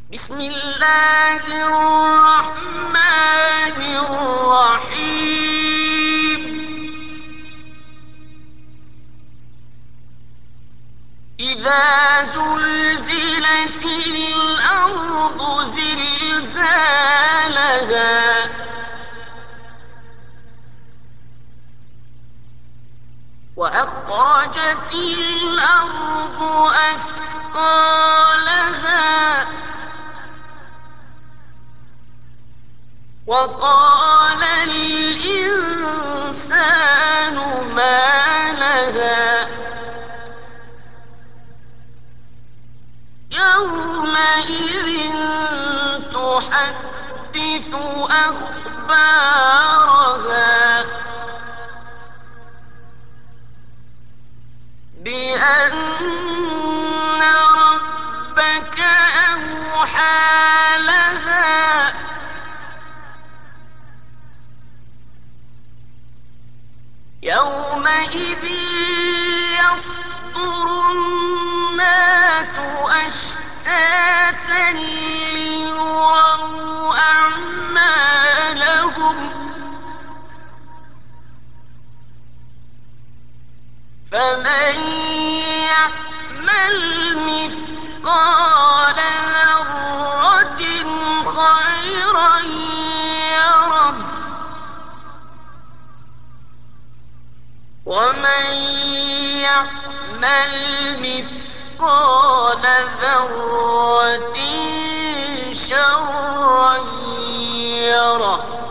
بسم الله الرحمن الرحيم. إذا زلزلت الأرض زلزالها وأخرجت الأرض أثقالها وقال الإنسان ما لها يومئذ تحدث أخبارها بأن ربك أوحى لها يومئذ يصدر الناس أشتاتا ليروا أعمالهم فمن يعمل مثقال ذرة خيرا يره ومن يعمل مثقال ذرة شرا يره